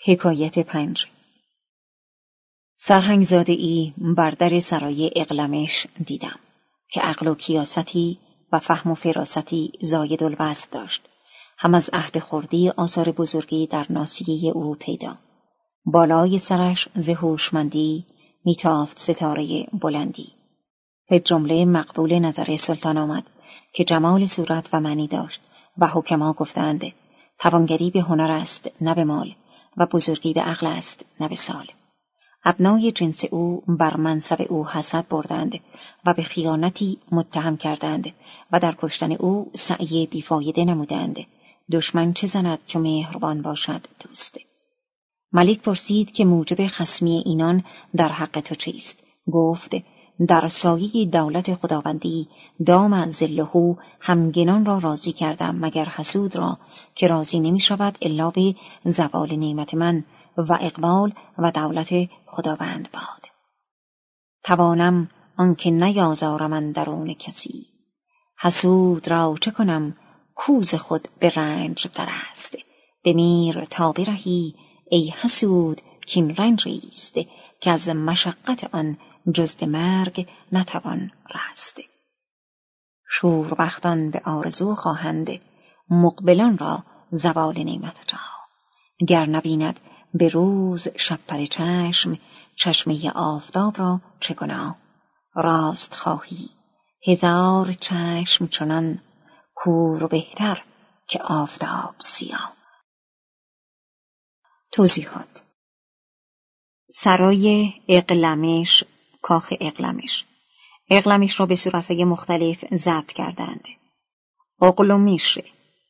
حکایت 5. سرهنگزاده‌ای بر در سرای اقلمش دیدم که عقل و کیاستی و فهم و فراستی زاید الوصف داشت. هم از عهد خردی آثار بزرگی در ناصیه او پیدا. بالای سرش ز هوشمندی میتافت ستاره بلندی. به جمله مقبول نظر سلطان آمد که جمال صورت و معنی داشت و حکما گفتند توانگری به هنر است نه به مال و بزرگی به عقل است نه به سال. ابنای جنس او بر منصب او حسد بردند و به خیانتی متهم کردند و در کشتن او سعی بیفایده نمودند. دشمن چه زند چو مهربان باشد دوست. ملک پرسید که موجب خصمی اینان در حق تو چیست؟ گفت در سایه دولت خداوندی دام ظله همگنان را راضی کردم مگر حسود را که راضی نمی شود الا به زوال نعمت من و اقبال و دولت خداوند باد. توانم آنکه نیازارم اندرون کسی، حسود را چه کنم کوز خود به رنج در است. بمیر تا برهی ای حسود کین رنجیست، که از مشقت آن جز به مرگ نتوان رست. شوربختان به آرزو خواهند مقبلان را زوال نعمت جا. گر نبیند به روز شب پر چشم، چشمه آفتاب را چه گناه. راست خواهی 1000 چشم چنان کور بهتر که آفتاب سیاه. توضیحات: سرای اقلمش، کاخ اقلمش. اقلمش را به صورتهای مختلف ضبط کردند. اقلومیش،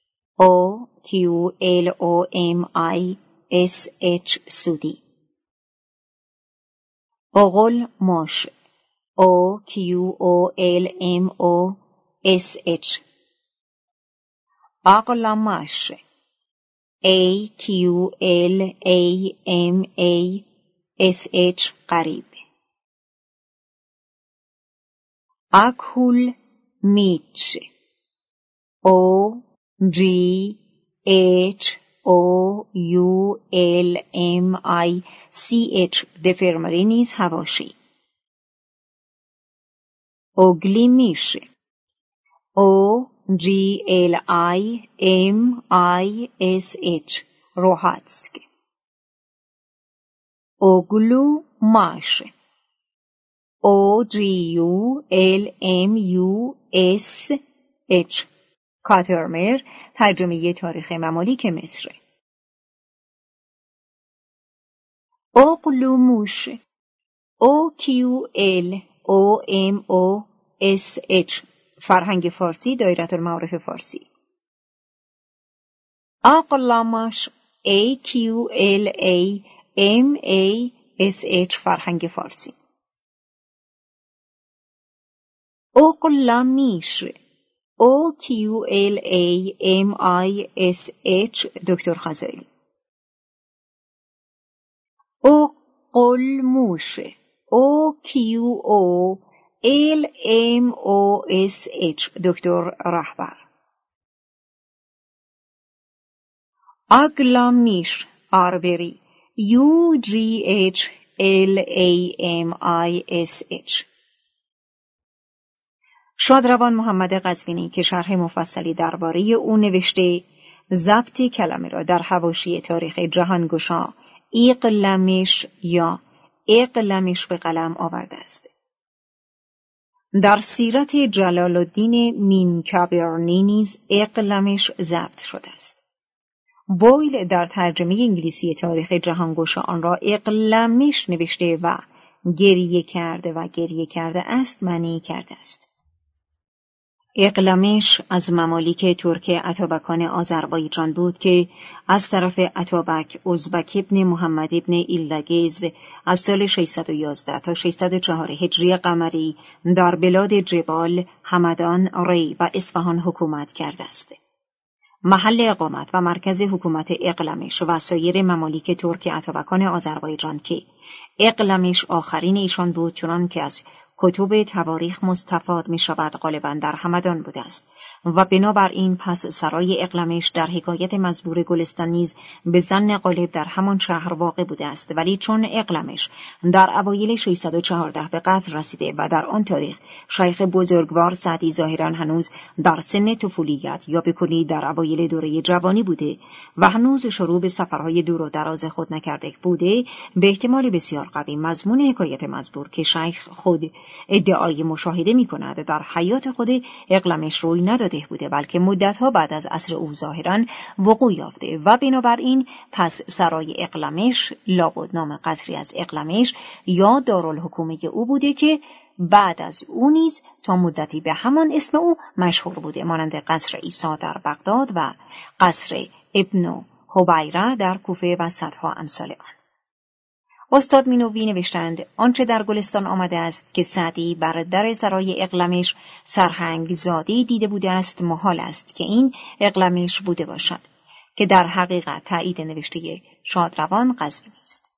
OQLOMISH سودی. اقلمش، OQOLMOSH. اقلمش، AQLAMASH قریب. اکهول میچ، OGHOULMICH دفرماری نیز حواشی. اوگلیمیش، OGLIMISH روحاتسک. اوگلوماش، OGULMUSH کاترمر ترجمه تاریخ ممالک مصر. اقلوموش، OQLOMOSH فرهنگ فارسی، دایره المعارف فارسی. اقلمش، AQLAMASH فرهنگ فارسی. اقلمیش، OQLAMISH دکتر خزائلی. اقلموش، OQOLMOSH دکتر رهبر. اگلامیش آربری، UGHLAMISH. شادروان محمد قزوینی که شرح مفصلی درباره او نوشته، ضبط کلمه را در حواشی تاریخ جهانگشا اقلمش یا اقلمش به قلم آورده است. در سیرت جلال الدین مینکبرنی نیز اقلمش ضبط شده است. بویل در ترجمه انگلیسی تاریخ جهانگشا آن را اقلمش نوشته و گریه کرده و گریه کرده است معنی کرده است. اقلمش از ممالک ترک اتابکان آذربایجان بود که از طرف اتابک ازبک ابن محمد ابن ایلدگز از سال 611 تا 604 هجری قمری در بلاد جبال، همدان، ری و اصفهان حکومت کرده است. محل اقامت و مرکز حکومت اقلمش و سایر ممالک ترک اتابکان آذربایجان که اقلمش آخرین ایشان بود، چنان که از کتب تواریخ مستفاد می شود غالباً در همدان بوده است و بنابراین پس سرای اقلمش در حکایت مزبور گلستان نیز به ظن غالب در همان شهر واقع بوده است، ولی چون اقلمش در اوایل 614 به قتل رسیده و در آن تاریخ شیخ بزرگوار سعدی ظاهرا هنوز در سن طفولیت یا به کلی در اوایل دوره جوانی بوده و هنوز شروع به سفرهای دور و دراز خود نکرده بوده، به احتمال بسیار قوی مضمون حکایت مزبور که شیخ خود ادعای مشاهده می‌کند در حیات خود اقلمش روی نداده بوده، بلکه مدتها بعد از عصر او ظاهراً وقوع یافته و بنابراین پس سرای اقلمش لابد نام قصری از اقلمش یا دارالحکومه او بوده که بعد از او نیز تا مدتی به همان اسم او مشهور بوده، مانند قصر عیسی در بغداد و قصر ابن حبیره در کوفه و صدها امثال آن. استاد مینوی نوشتند آنچه در گلستان آمده است که سعدی بر در سرای اقلمش سرهنگ زادی دیده بوده است، محال است که این اقلمش بوده باشد، که در حقیقت تایید نوشته شادروان قزوینی است.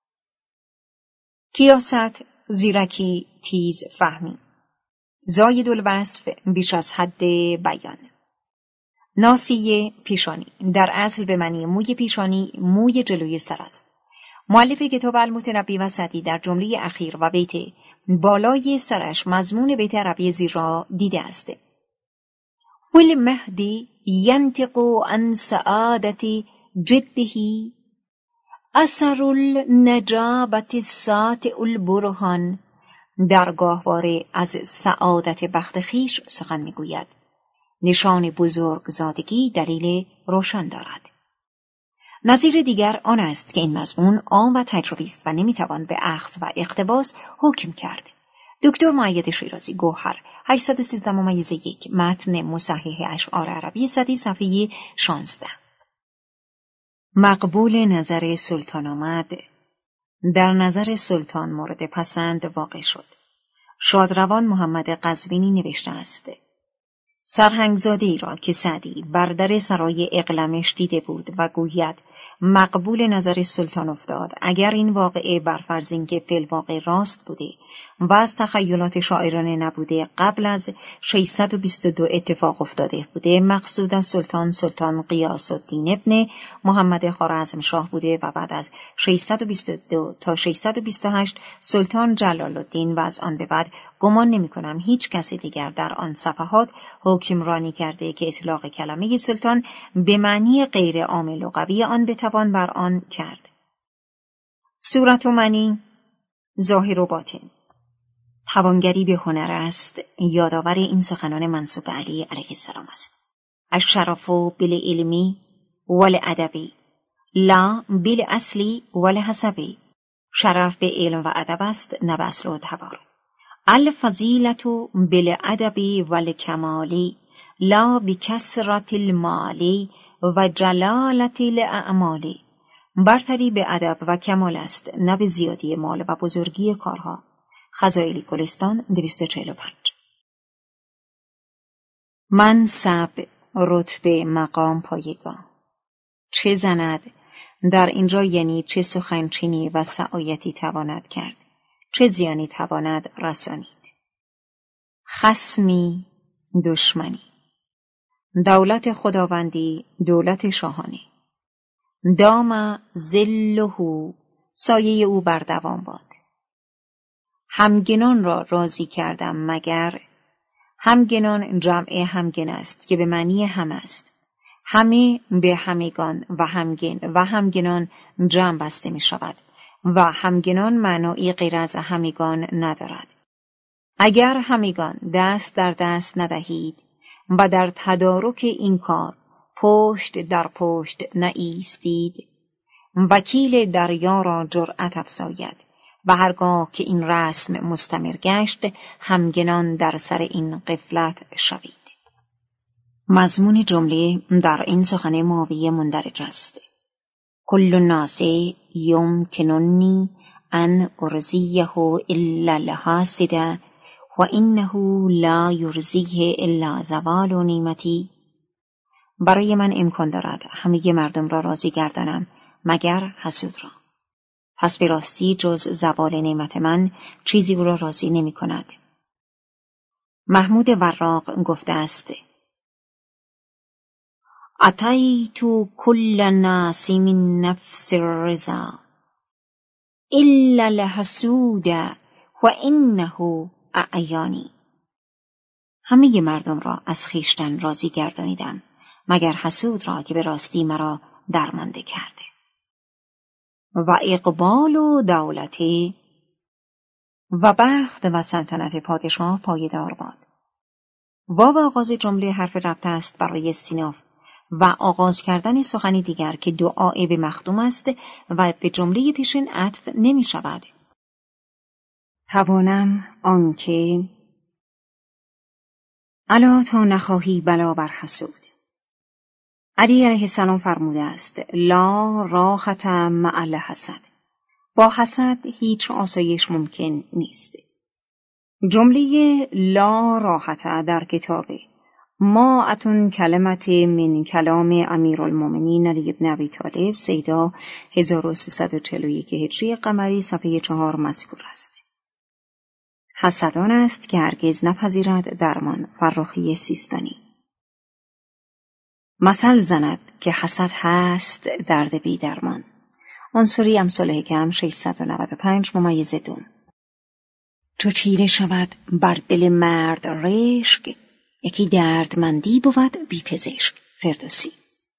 کیاست، زیرکی، تیز فهمی، زاید الوصف، بیش از حد بیان. ناسیه، پیشانی، در اصل به معنی موی پیشانی، موی جلوی سر است. مؤلف کتاب المتنبی و سعدی در جمله اخیر و بیت بالای سرش مضمون بیت عربی زیر را دیده است. والمهدی ینطق عن سعادت جده اثر النجابت الساطع البرهان، در گاهواره از سعادت بخت خویش سخن میگوید. نشان بزرگزادگی دلیل روشن دارد. نظیر دیگر آن است که این مضمون عام و تجربی است و نمیتوان به اخذ و اقتباس حکم کرد. دکتر مؤید شیرازی، گوهر، 813-1، متن مصحح اشعار عربی سعدی، صفحه 16. مقبول نظر سلطان آمد، در نظر سلطان مورد پسند واقع شد. شادروان محمد قزوینی نوشته است: سرهنگزاده‌ای را که سعدی بر در سرای اقلمش دیده بود و گوید مقبول نظر سلطان افتاد، اگر این واقعه بر فرض اینکه فی الواقع راست بوده و از تخیلات شاعرانه نبوده قبل از 622 اتفاق افتاده بوده، مقصود از سلطان غیاث الدین ابن محمد خوارزمشاه بوده و بعد از 622 تا 628 سلطان جلال الدین و از آن به بعد گمان نمی کنم هیچ کسی دیگر در آن صفحات حکمرانی کرده که اطلاق کلمه سلطان به معنی غیر عام لغوی آن بتوان بر آن کرد. صورت و معنی، ظاهر و باطن. توانگری به هنر است، یادآور این سخنان منسوب به علی علیه السلام است. الشرف بالعلم والادب لا بالاصل والحسب. شرف به علم و ادب است، نه به اصل و اعتبار. الفضیلة بالادب والکمال لا بکثرة المال و جلالة الاعمال. برتری به ادب و کمال است، نه به زیادی مال و بزرگی کارها. خزائلی گلستان 245. منصب، رتبه، مقام، پایگاه. چه زند در اینجا یعنی چه سخنچینی و سعایتی تواند کرد، چه زیانی تواند رسانید. خصمی، دشمنی. دولت خداوندی، دولت شاهانه. دام ظله، سایه او بر دوام باد. همگنان را راضی کردم مگر. همگنان جمع همگن است که به معنی هم است. همه به همگان و همگن و همگنان جمع بسته می شود و همگنان معنایی غیر از همگان ندارد. اگر همگان دست در دست ندهید و در تدارک این کار پشت در پشت نایستید، وکیل دریا را جرأت افزاید و هرگاه که این رسم مستمر گشت همگنان در سر این غفلت شوید. مضمون جمله در این سخن معاویه مندرج است: کل الناس یمکننی ان ارضیه الا الحاسد و انه لا یرضیه الا زوال نعمتی. برای من امکان دارد همه مردم را راضی گردانم مگر حسود را، پس به راستی جز زوال نعمت من چیزی او را راضی نمی کند. محمود وراق گفته است: اتیت کل الناس من نفس الرضا الا الحسود و انه اعیانی. همه مردم را از خویشتن راضی گردانیدم مگر حسود را که به راستی مرا درمانده کرده. و اقبال و دولتی و بخت و سلطنت پادشاه پایدار باد. واو آغاز جمله حرف ربط است برای استیناف و آغاز کردن سخنی دیگر که دعای به مخدوم است و به جمله پیشین عطف نمی شود. توانم آنکه الا تا نخواهی بلا بر حسود. علی علیه السلام فرموده است لا راحت مع الحسد. با حسد هیچ آسایش ممکن نیست. جمله لا راحت در کتاب ماءة کلمت من کلام امیرالمومنین علی بن ابی طالب سیدا 1341 هجری قمری صفحه 4 مذکور است. حسدان است که هرگز نپذیرد درمان. فرخی سیستانی. مثل زند که حسد هست درد بی درمان. عنصری امثال حکم 695 -2. چو چیره شود بر دل مرد رشک، یکی دردمندی بود بی پزشک. فردوسی.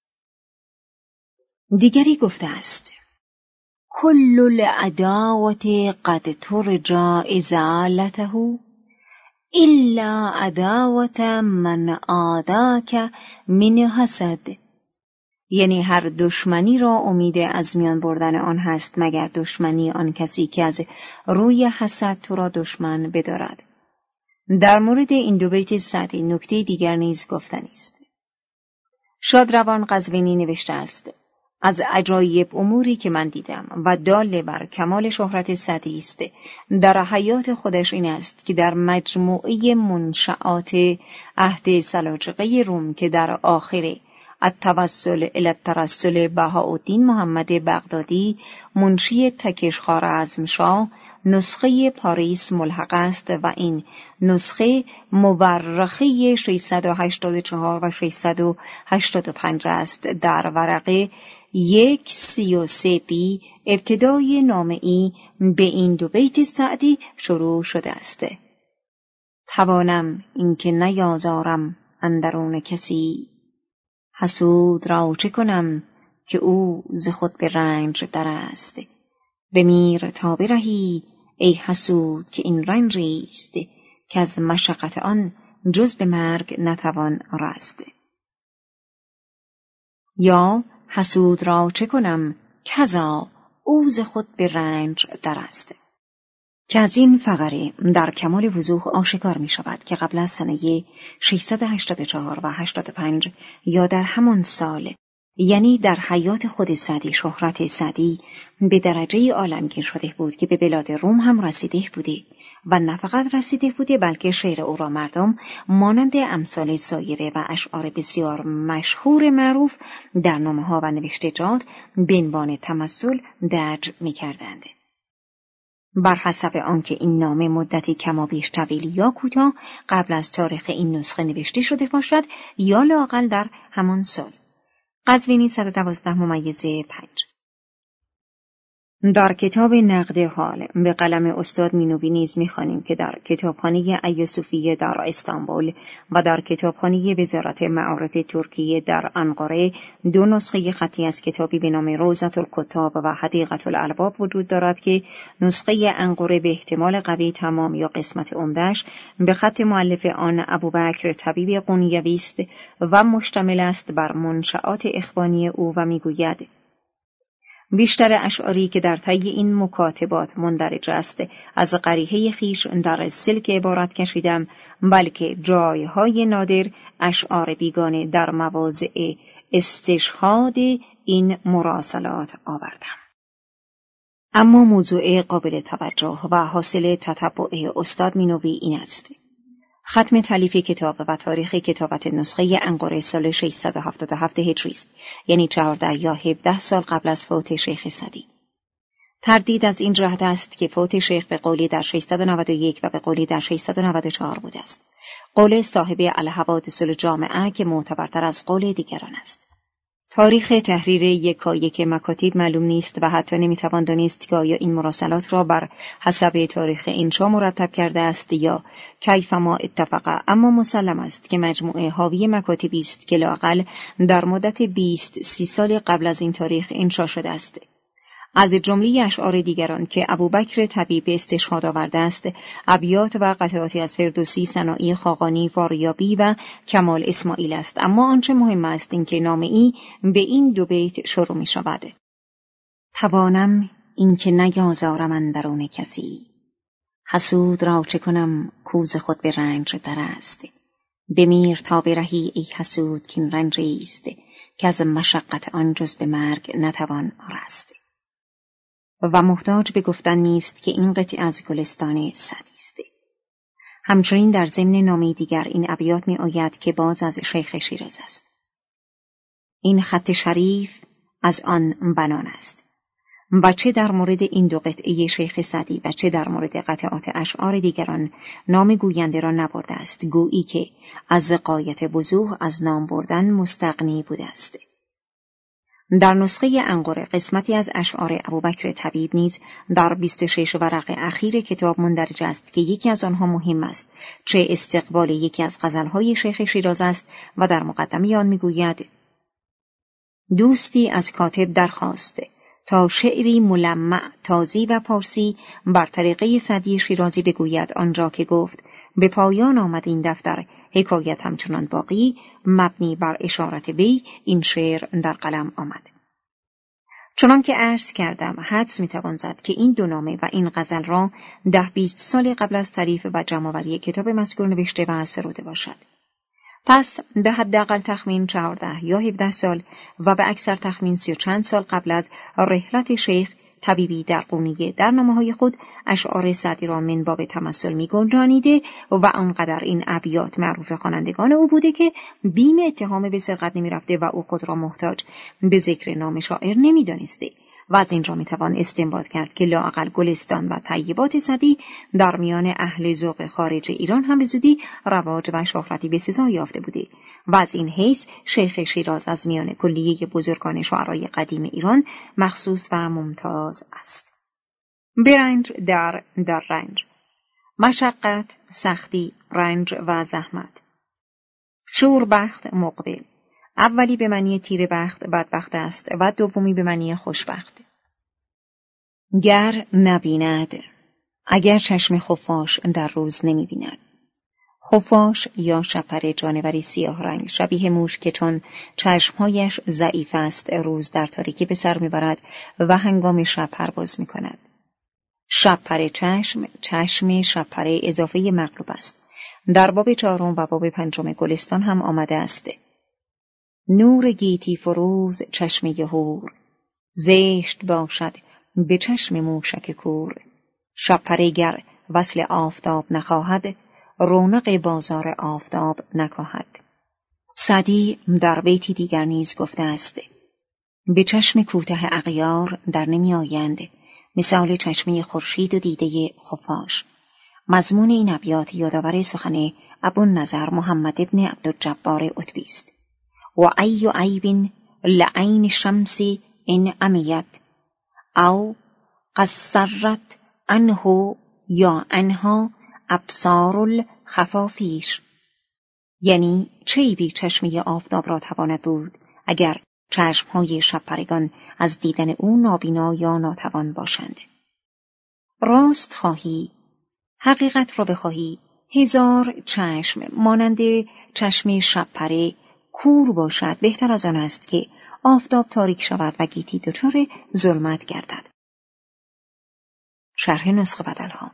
دیگری گفته است کل العداوة قد ترجى ازالته الا عداوة من عاداک من حسد. یعنی هر دشمنی را امید از میان بردن آن هست مگر دشمنی آن کسی که از روی حسد تو را دشمن بدارد. در مورد این دو بیت سعدی نکته دیگر نیز گفتنی است. شادروان قزوینی نوشته است از عجایب اموری که من دیدم و دال بر کمال شهرت سعدی است در حیات خودش این است که در مجموعه منشآت عهد سلاجقه روم که در آخر التوسل الی الترسل بهاءالدین محمد بغدادی منشی تکش خوارزمشاه نسخه پاریس ملحق است و این نسخه مورخه 684 و 685 است. در ورقه 133b ابتدای نامه‌ای به این دو بیت سعدی شروع شده است. توانم اینکه نیازارم اندرون کسی، حسود را چه کنم که او ز خود به رنج در است. بمیر تا برهی ای حسود که این رنجی است که از مشقت آن جز به مرگ نتوان رست. یا حسود را چه کنم کذا او ز خود به رنج در است. که از این فقره در کمال وضوح آشکار می شود که قبل از سنه 684 و 85 یا در همان سال، یعنی در حیات خود سعدی، شهرت سعدی به درجه عالمگیر شده بود که به بلاد روم هم رسیده بوده و نه فقط رسیده بوده بلکه شعر او را مردم مانند امثال سایره و اشعار بسیار مشهور معروف در نامه‌ها و نوشتجات به عنوان تمثل درج می‌کردند. بر حسب آنکه این نامه مدتی کمابیش طویل یا کوتاه قبل از تاریخ این نسخه نوشته شده باشد یا لااقل در همان سال. قزوینی 112-5. در کتاب نقد حال به قلم استاد مینوی نیز می‌خوانیم که در کتابخانه ایوسوفیه در استانبول و در کتابخانه وزارت معارف ترکیه در انقره دو نسخه خطی از کتابی به نام روضة الکتاب و حدیقة الالباب وجود دارد که نسخه انقره به احتمال قوی تمام یا قسمت عمده‌اش به خط مؤلف آن ابوبکر طبیب قونیوی است و مشتمل است بر منشآت اخوانی او و میگوید بیشتر اشعاری که در طی این مکاتبات مندرج است از قریحه خیش در سلک عبارت کشیدم، بلکه جایهای نادر اشعار بیگانه در مواضع استشهاد این مراسلات آوردم. اما موضوع قابل توجه و حاصل تتبع استاد مینوی این است: ختم تالیف کتاب و تاریخ کتابت نسخه انقره سال 677 هجری است، یعنی 14 یا 17 سال قبل از فوت شیخ سعدی. تردید از این جهت است که فوت شیخ به قولی در 691 و به قولی در 694 بوده است. قول صاحب الحوادث الجامعه که معتبرتر از قول دیگران است. تاریخ تحریر یکایک مکاتیب معلوم نیست و حتی نمیتوان دانست که آیا این مراسلات را بر حسب تاریخ انشا مرتب کرده است یا کیفما اتفق، اما مسلم است که مجموعه حاوی مکاتبی است که لااقل در مدت 20-30 سال قبل از این تاریخ انشا شده است. از جمله اشعار دیگران که ابوبکر طبیب استشهاد آورده است، ابیات و قطعاتی از فردوسی، سنایی، خاقانی، فاریابی و کمال اسماعیل است، اما آنچه مهم است این که نامه‌ای به این دو بیت شروع می شود: توانم این که نیازارم اندرون کسی، حسود را چه کنم کوز خود به رنج در است. بمیر تا برهی ای حسود که این رنجی است، که از مشقت آن جز به مرگ نتوان رست. و محتاج به گفتن نیست که این قطعه از گلستان سعدی است. همچنین در ضمن نامه دیگر این ابیات می آید که باز از شیخ شیراز است: این خط شریف از آن بنان است. و چه در مورد این دو قطعه شیخ سعدی و چه در مورد قطعات اشعار دیگران نام گوینده را نبرده است، گویی که از غایت وضوح از نام بردن مستغنی بوده است. در نسخه انقره قسمتی از اشعار ابوبکر طبیب نیز در 26 ورق اخیر کتاب مندرج است که یکی از آنها مهم است، چه استقبال یکی از غزلهای شیخ شیراز است و در مقدمه آن می‌گوید: دوستی از کاتب درخواست تا شعری ملمع تازی و پارسی بر طریقه سعدی شیرازی بگوید، آنجا که گفت به پایان آمد این دفتر، حکایت همچنان باقی، مبنی بر اشارت وی این شعر در قلم آمد. چنان که عرض کردم، حدس میتوان زد که این دو نامه و این غزل را 10-20 سال قبل از تعریف و جمع‌آوری کتاب مذکور نوشته و سروده باشد. پس به حداقل تخمین 14 یا 17 سال و به اکثر تخمین 30 و چند سال قبل از رحلت شیخ طبیبی در قونیه در نامه‌های خود اشعار سعدی را من باب تمثل می‌گنجانیده و آنقدر این ابیات معروف خوانندگان او بوده که بیم اتهام به سرقت نمی‌رفته و او خود را محتاج به ذکر نام شاعر نمی‌دانسته. و از این را می‌توان استنباط کرد که لااقل گلستان و طیبات سعدی در میان اهل ذوق خارج ایران هم به زودی رواج و شهرتی بسزا یافته بوده و از این حیث شیخ شیراز از میان کلیه بزرگان شعرای قدیم ایران مخصوص و ممتاز است. برنج در رنج، مشقت، سختی، رنج و زحمت. شوربخت مقبل، اولی به معنی تیر بخت بدبخت است و دومی به معنی خوشبخت. گر نبیند، اگر چشم خفاش در روز نمی بیند. خفاش یا شپره جانوری سیاه رنگ شبیه موش که چون چشمهایش ضعیف است روز در تاریکی به سر میبرد و هنگام شب پرواز میکند. شپره چشم شپره اضافه مغلوب است. در باب 4 و باب 5 گلستان هم آمده است: نور گیتی فروز چشم هور، زشت باشد به چشم موشک کور. شپره گر وصل آفتاب نخواهد، رونق بازار آفتاب نکاهد. سعدی در بیتی دیگر نیز گفته است: به چشم کوته اغیار در نمی آیند، مثال چشمه خورشید و دیده خفاش. مضمون این ابیات یادآور سخن ابوالنضر محمد ابن عبدالجبار عتبی است: و ای عیب لعین الشمس ان عمیت، او قصرت عنه یا عنها ابصار الخفافیش. یعنی چه عیبی چشمه آفتاب را تواند بود اگر چشمهای شبپرگان از دیدن او نابینا یا ناتوان باشند. راست خواهی، حقیقت را بخواهی، 1000 چشم مانند چشم شبپره کور باشد بهتر از آن است که آفتاب تاریک شود و گیتی دچار ظلمت گردد. شرح نسخه بدلها،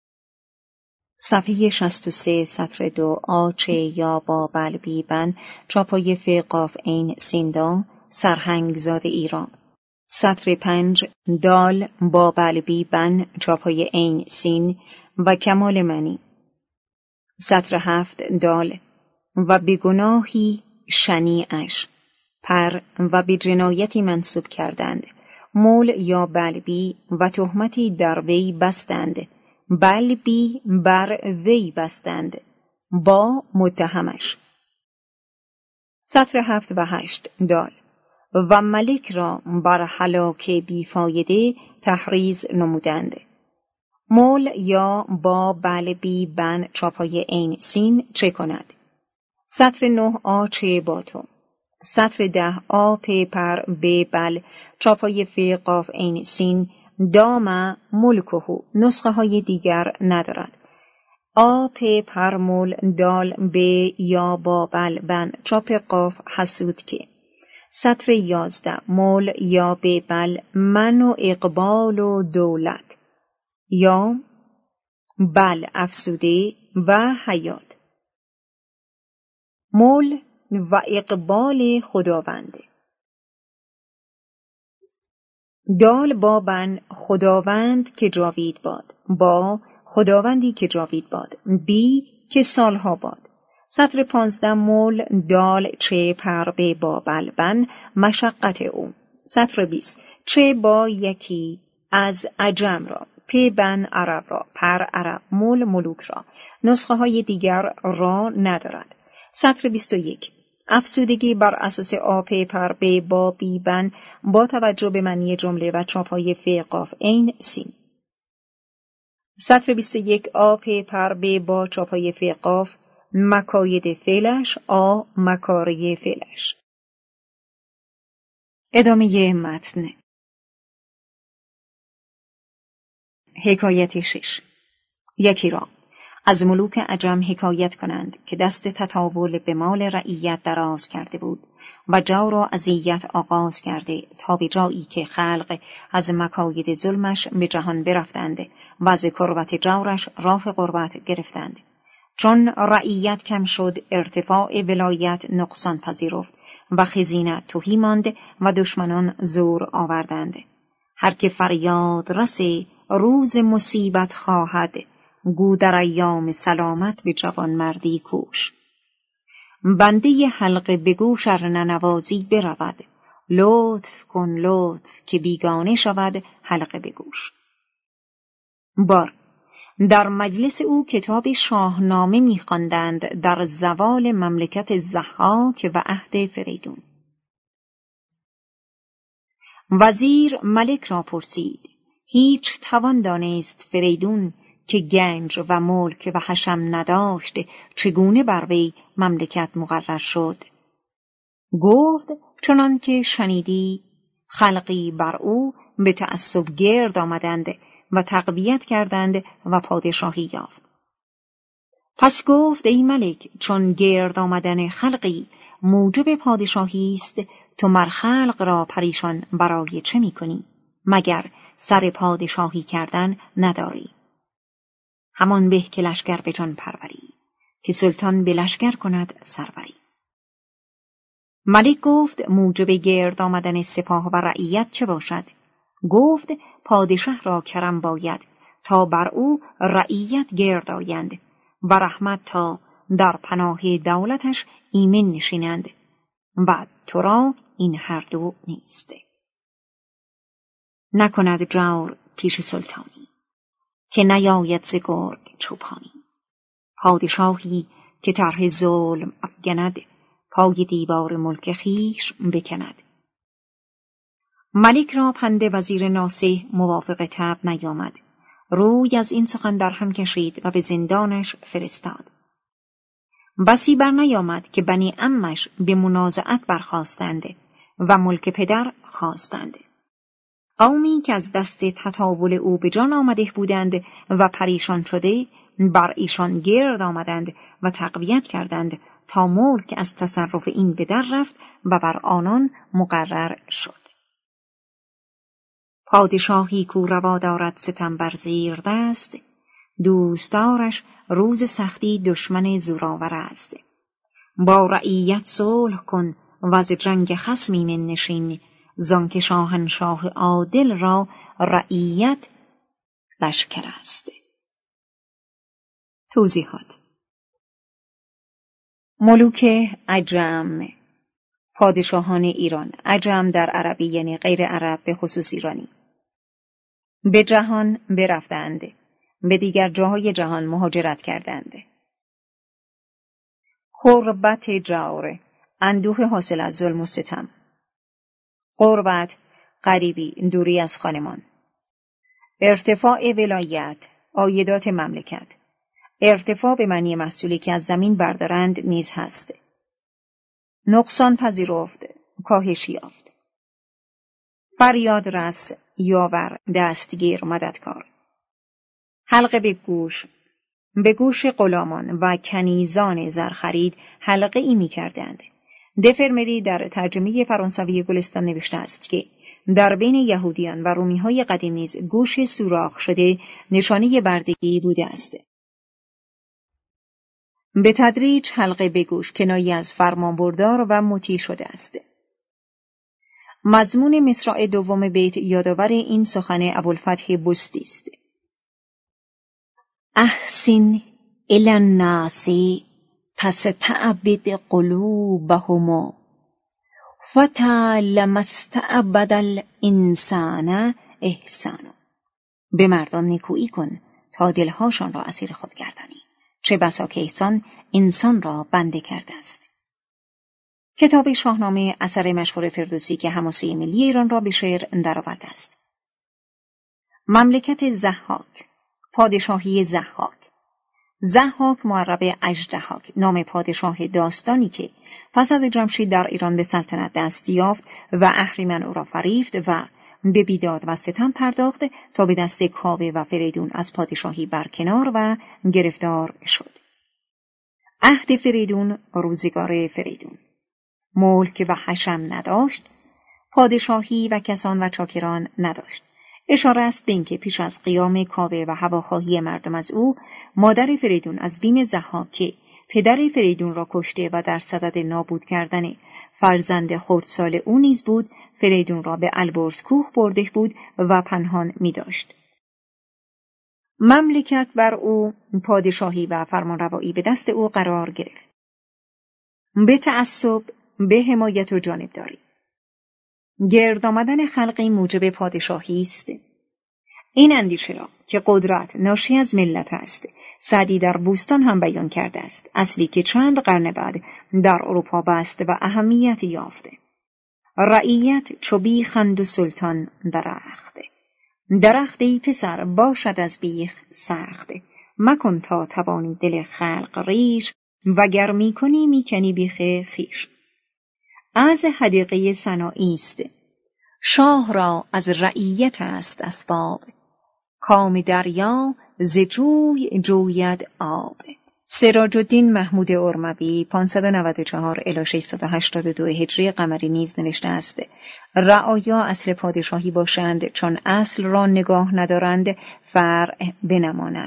صفحه 63 سطر 2 آچ یا با بلبی بن چاپای ف قاف عین سیندا سرهنگزاد ایران. سطر 5 دال با بلبی بن چاپای عین سین و کمال منی. سطر 7 دال و بگناهی شنیعش پر و به جنایتی منصوب کردند، مول یا بلبی و تهمتی در وی بستند، بلبی بر وی بستند با متهمش. سطر 7 و 8 دال و ملک را بر هلاک بیفایده تحریض نمودند. مول یا با بل بی بن چاپای عین سین چه کند؟ سطر 9 آ چه با تو. سطر 10 آ پ پر ب بل چاپای ف قاف عین سین دام ملکهو نسخه های دیگر ندارد. آ پ پر مول دال ب یا با بل بن چاپ قاف حسود که. سطر 11 مول یا ب بل من و اقبال و دولت یا بل افسوده و حیات. مول و اقبال خداوند. دال با بن خداوند که جاوید باد، با خداوندی که جاوید باد، بی که سالها باد. سطر 15 مول دال چه پر به با بل بن مشقت او. سطر 20 چه با یکی از عجم را، پ بن عرب را، پر عرب، مول ملوک را. نسخه های دیگر را ندارد. سطر 21 افسودگی بر اساس آپ پر به با بی بن با توجه به معنی جمله و چاپای ف قاف عین سین. سطر 21 آپ پر به با چاپای ف قاف مکاید فعلش آ مکاره فعلش. ادامه متن. حکایت 6. یکی را از ملوک عجم حکایت کنند که دست تطاول به مال رعیت دراز کرده بود و جور و اذیت آغاز کرده تا به جایی که خلق از مکاید ظلمش به جهان برفتند و از کربت جورش راه قربت گرفتند. چون رعیت کم شد ارتفاع ولایت نقصان پذیرفت و خزینت تهی ماند و دشمنان زور آوردند. هر که فریاد رسی روز مصیبت خواهد گو در ایام سلامت به جوانمردی کوش. بنده حلقه به گوش ار ننوازی برود لطف کن لطف که بیگانه شود حلقه به گوش. بار در مجلس او کتاب شاهنامه می‌خواندند در زوال مملکت ضحاک و عهد فریدون. وزیر ملک را پرسید هیچ توان دانست فریدون که گنج و ملک و حشم نداشت چگونه بر وی مملکت مقرر شد؟ گفت چنان که شنیدی خلقی بر او به تعصب گرد آمدند و تقویت کردند و پادشاهی یافت. پس گفت ای ملک چون گرد آمدن خلقی موجب پادشاهی است تو مر خلق را پریشان برای چه می کنی مگر سر پادشاهی کردن نداری؟ همان به که لشکر به جان پروری که سلطان به لشکر کند سروری. ملک گفت موجب گرد آمدن سپاه و رعیت چه باشد؟ گفت پادشه را کرم باید تا بر او رعیت گرد آیند و رحمت تا در پناه دولتش ایمن نشینند و تو را این هر دو نیست. نکند جور پیش سلطانی که نیاید ز گرگ چوپانی. پادشاهی که طرح ظلم افگند پای دیوار ملک خویش بکند. ملک را پند وزیر ناصح موافق طبع نیامد. روی از این سخن در هم کشید و به زندانش فرستاد. بسی بر نیامد که بنی عمش به منازعت برخاستند و ملک پدر خواستند. قومی که از دست تطاول او به جان آمده بودند و پریشان شده بر ایشان گرد آمدند و تقویت کردند تا ملک از تصرف این به در رفت و بر آنان مقرر شد. پادشاهی کو روا دارد ستم بر زیر دست دوستدارش روز سختی دشمن زورآور است. با رعیت صلح کن و از جنگ خصم ایمن نشین زانکه شاهنشاه عادل را رعیت لشکر است. توضیحات. ملوک عجم پادشاهان ایران. عجم در عربی یعنی غیر عرب به خصوص ایرانی. به جهان برفتند، به دیگر جاهای جهان مهاجرت کردند. کربت جور اندوه حاصل از ظلم و ستم. غربت، غریبی، دوری از خانمان. ارتفاع ولایت، عایدات مملکت. ارتفاع به معنی محصولی که از زمین بردارند نیز هست. نقصان پذیرفت، کاهش یافت. فریاد رس، یاور، دستگیر، مددکار. حلقه به گوش غلامان و کنیزان زرخرید حلقه ای می کردند. دفرمری در ترجمه فرانسوی گلستان نوشته است که در بین یهودیان و رومی‌های قدیم نیز گوش سوراخ شده نشانه بردگی بوده است. به تدریج حلقه به گوش کنایه از فرمانبردار و مطیع شده است. مضمون مصرع دوم بیت یادآور این سخن ابوالفتح بسطی است. احسن الی الناس تستعبد قلوبهم فتعلم استعبد الانسان احسانا. به مردان نیکویی کن تا دلهاشان را اسیر خود گردانی، چه بسا که احسان انسان را بنده کرده است. کتاب شاهنامه اثر مشهور فردوسی که حماسه ملی ایران را به شعر درآورده است. مملکت ضحاک، پادشاهی ضحاک. ضحاک معرب اژدهاک، نام پادشاه داستانی که پس از جمشید در ایران به سلطنت دست یافت و اهریمن او را فریفت و به بیداد و ستم پرداخت تا به دست کاوه و فریدون از پادشاهی برکنار و گرفتار شد. عهد فریدون، روزگار فریدون. ملک و حشم نداشت، پادشاهی و کسان و چاکران نداشت. اشاره است به اینکه پیش از قیام کاوه و هواخواهی مردم از او، مادر فریدون از بیم ضحاک که پدر فریدون را کشته و در صدد نابود کردن فرزند خردسال او نیز بود، فریدون را به البرز کوه برده بود و پنهان می داشت. مملکت بر او، پادشاهی و فرمانروایی به دست او قرار گرفت. به تعصب، به حمایت و جانبداری. گرد آمدن خلقی موجب پادشاهی است. این اندیشه را که قدرت ناشی از ملت است، سعدی در بوستان هم بیان کرده است، اصلی که چند قرن بعد در اروپا بست و اهمیت یافته. رعیت چو بیخند و سلطان درخت. درخت ای پسر باشد از بیخ سخت. مکن تا توانی دل خلق ریش، وگر میکنی میکنی بیخ خویش. از حدیقه سنایی است. شاه را از رعیت است اسباب. کام دریا ز جوی جوید آب. سراج الدین محمود ارموی 594 الی 682 هجری قمری نیز نوشته است: رعایا اصل پادشاهی باشند، چون اصل را نگاه ندارند فرع بنماند.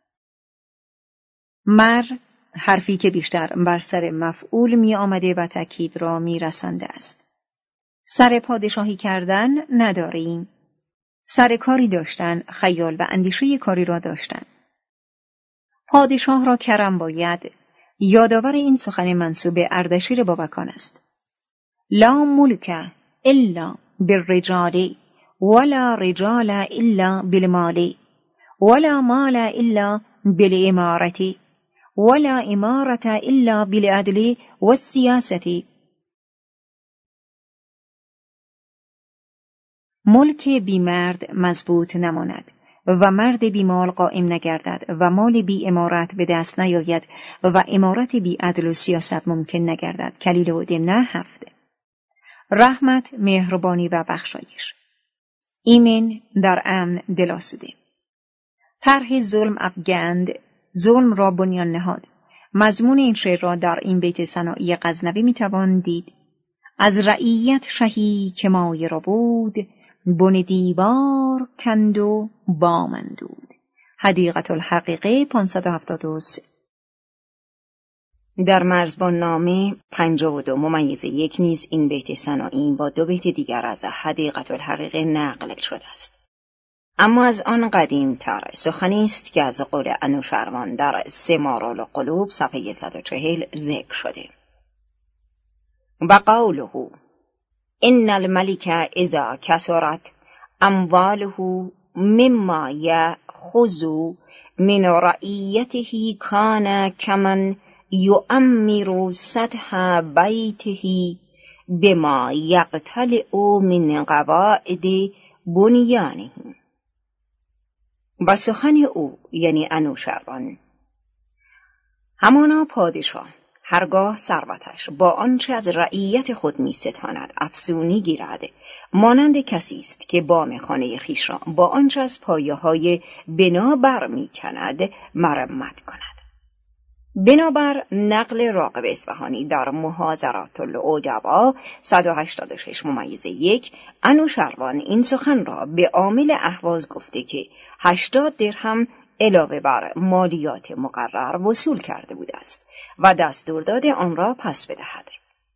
مر حرفی که بیشتر بر سر مفعول می آمده و تأکید را می رسانده است. سر پادشاهی کردن نداریم. سر کاری داشتن، خیال و اندیشه کاری را داشتن. پادشاه را کرم باید. یادآور این سخن منسوب اردشیر بابکان است. لا ملک الا بالرجال ولا رجال الا بالمال ولا مال الا بالامارة ولا امارة الا بالعدل والسیاسة. ملک بی مرد مضبوط نماند و مرد بی مال قائم نگردد و مال بی امارت به دست نیاید و امارت بی عدل و سیاست ممکن نگردد. کلیله الدین 7. رحمت، مهربانی و بخشایش. ایمن، در امن دل آسوده. طرح ظلم افگند، ظلم را بنیان نهاد. مضمون این شعر را در این بیت سنایی غزنوی میتوان دید: از رعیت شهی که مایه را بود، بن دیوار کند و بامندود. حدیقة الحقیقه 573. در مرزبان نامه 52-1 نیز این بیت سنایی با 2 بیت دیگر از حدیقة الحقیقه نقل شده است. اما از آن قدیم تر سخنی است که از قول انوشروان در ثمار القلوب صفحه 140 ذکر شده: و قوله ان الملک اذا کثرت امواله مما یأخذ من رعیته کان کمن یؤمر سطح بیته بما یقتلع من قواعد بنیانه. و سخن او یعنی انوشروان: همانا پادشاه هرگاه ثروتش با آنچه از رعیت خود می ستاند افزونی گیرد، مانند کسی است که بام خانه خویش را با آنچه از پایه‌های بنا بر می کند مرمت کند. بنابر نقل راغب اصفهانی در محاضرات الادبا 186-1 انوشروان این سخن را به عامل اهواز گفته که 80 درهم علاوه بر مالیات مقرر وصول کرده بوده است و دستور داده آن را پس بدهد.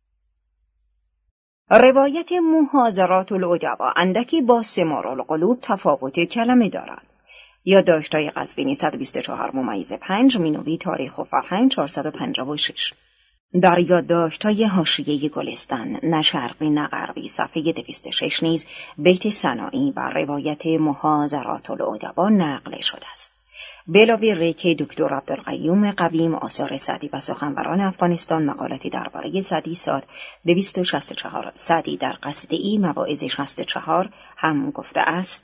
روایت محاضرات الادبا اندکی با ثمار القلوب تفاوت کلمه دارد. یادداشت‌های قزوینی 124-5 مینوی تاریخ و فرهنگ 456. در یادداشت‌های حاشیه گلستان نه شرقی نه غربی صفحه 206 نیز بیت ثنایی بر روایت محاضرات الادبا نقل شده است. بلاوی ریک دکتر عبدالقیوم قویم آثار سعدی و سخنوران افغانستان مقالاتی درباره سعدی ساد 264. سعدی در قصیده ای مواعظ 64 هم گفته است: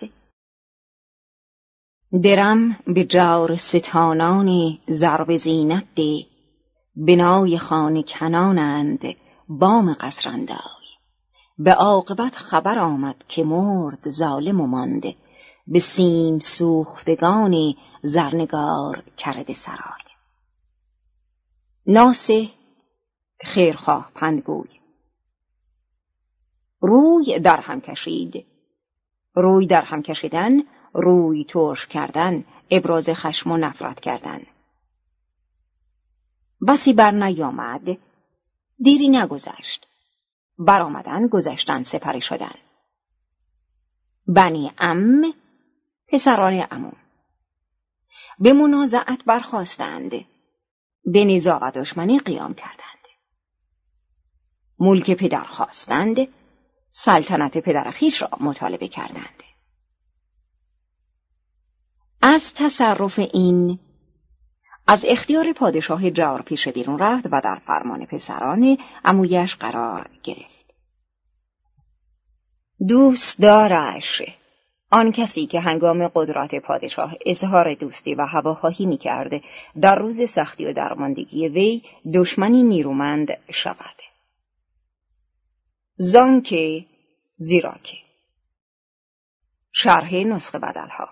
درم به جور ستانان ضرب زینت ده، بنای خانه کنانند بام قصراندای. به عاقبت خبر آمد که مرد ظالم و مانده، به سیم سوختگان زرنگار کرده سرای. ناصح خیرخواه پندگوی: روی در هم کشید. روی در هم کشیدن، روی ترش کردن، ابراز خشم و نفرت کردن. بسی بر نیامد، دیری نگذشت. برآمدن، گذشتن، سپری شدن. بنی عم، پسران عموم. به منازعت برخاستند، به نزاع و دشمنی قیام کردند. ملک پدر خواستند، سلطنت پدر خویش را مطالبه کردند. از تصرف این از اختیار پادشاه جور پیش بیرون رفت و در فرمان پسران عمویش قرار گرفت. دوست دارش، آن کسی که هنگام قدرت پادشاه اظهار دوستی و هواخواهی می‌کرد در روز سختی و درماندگی وی دشمنی نیرومند شود. زانکه زیراکه. شرح نسخه بدلها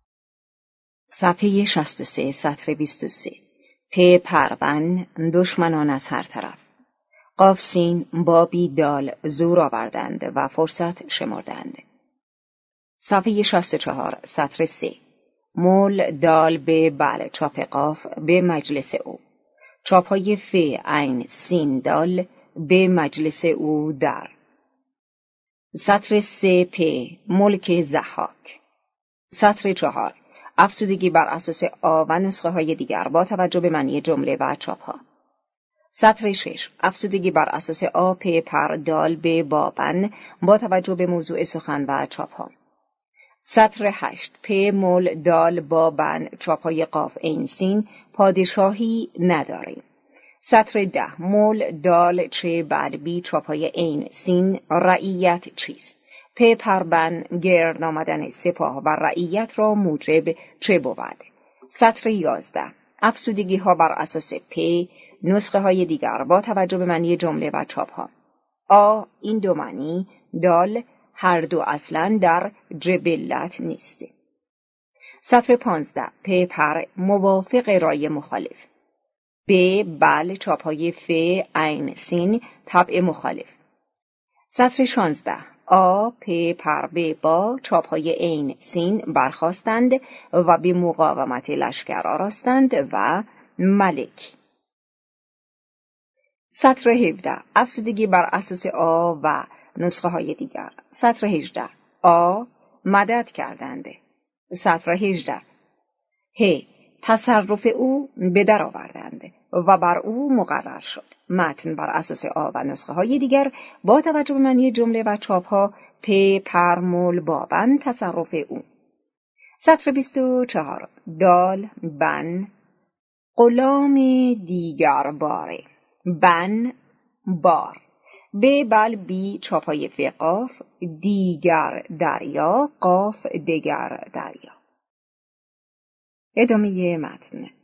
صفحه 63 سطر 23. پ پرون دشمنان از هر طرف. قاف سین بابی دال زور آوردند و فرصت شمردند. صفحه 64 سطر 3. مول دال به بل چاپ قاف به مجلس او. چاپهای ف عین سین دال به مجلس او در. سطر 3 پ ملک ضحاک. سطر 4 افزودگی بر اساس آ و نسخه های دیگر با توجه به معنی جمله و چاپ ها. سطر 6 افزودگی بر اساس آ پ پر دال به بابن با توجه به موضوع سخن و چاپ ها. سطر 8 پ مول دال بابن چاپ های قاف عین سین پادشاهی نداریم. سطر 10 مول دال چه بعد بی چاپ های عین سین رعیت چیست؟ پ پربن گرد آمدن سپاه و رعیت را موجب چه بود؟ سطر 11 افزودگی ها بر اساس پ نسخه های دیگر با توجه به معنی جمله و چاپ ها. آ این دو معنی، دال هر دو اصلا در جبلت نیست. سطر 15 پ پر موافق رای مخالف. ب بل چاپ های ف عین سین طبع مخالف. سطر 16 آ پ پر ب با چاپ های عین سین برخاستند و به مقاومت لشکر آراستند و ملک. سطر 17 افزودگی بر اساس آ و نسخه های دیگر. سطر 18 آ مدد کردند. سطر 18 ه تصرف او به در آوردند و بر او مقرر شد. متن بر اساس آ و نسخه های دیگر با توجه به معنی جمله و چاپ ها پ پرمول بابن تصرف او. سطر 24 دال بن غلام دیگر باره. بن بار ب بل بی چاپای فقاف، دیگر دریا، قاف دگر دریا. ادامه متن.